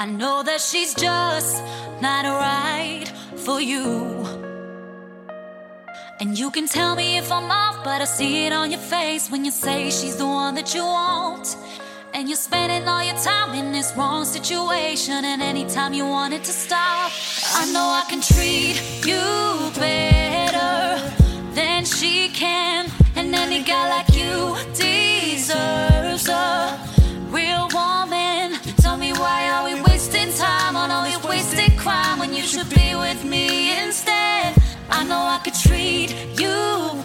I know that she's just not right for you. And you can tell me if I'm off, but I see it on your face when you say she's the one that you want. And you're spending all your time in this wrong situation, and anytime you want it to stop, I know I can treat you better than she can. And any guy like you deserves a real woman. Tell me, why are we wasting time on all this wasted crime when you should be with me instead? I know I could treat you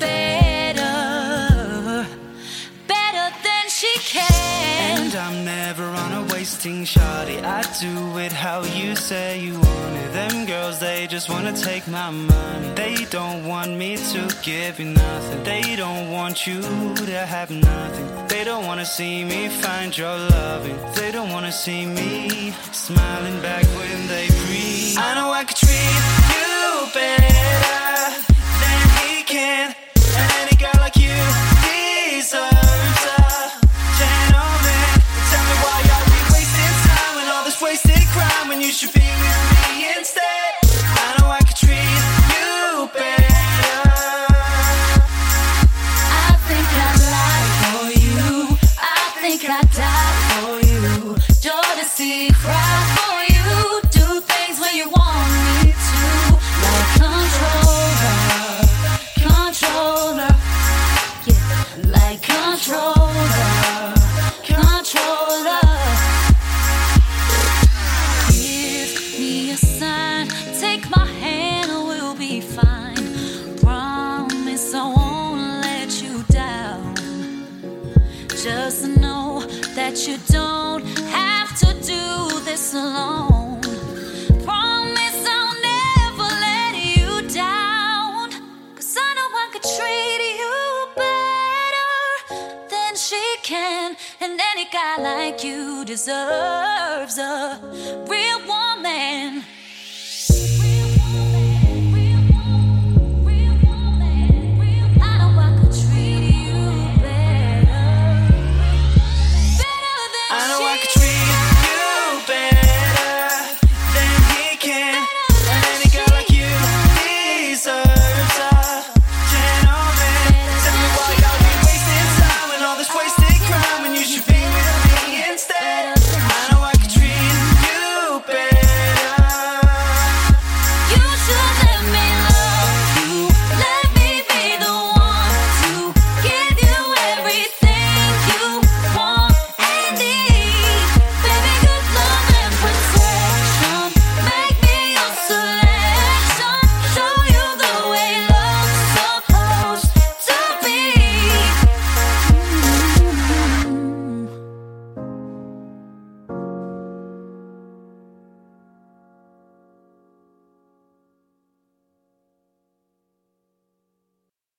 better, better than she can. And I'm never on a wasting shawty. I do it how you say you want it. Them girls, they just wanna take my money. They don't want me to give you nothing. They don't want you to have nothing. They don't wanna see me find your loving. They don't wanna see me smiling back when they breathe. I know I could treat you better than he can. And any girl like you deserves a gentleman. Tell me, why are we wasting time with all this wasted crime when you should be with me instead? I know I could treat you better. I think I'd lie for you. I think I'd die for you. Joy to see you cry for you. Do things when you want me to, like controller, controller, yeah, like controller, controller. Give me a sign, take my hand, we'll be fine. Promise I won't let you down. Just know that you don't have to do this alone. Promise I'll never let you down. 'Cause I know I could treat you better than she can. And any guy like you deserves a real